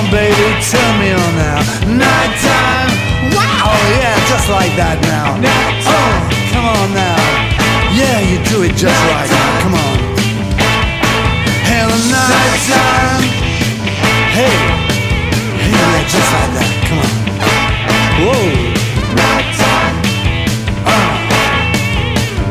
on, baby, turn me on now. Nighttime, wow, yeah, just like that now. Oh, come on now. Yeah, you do it just right.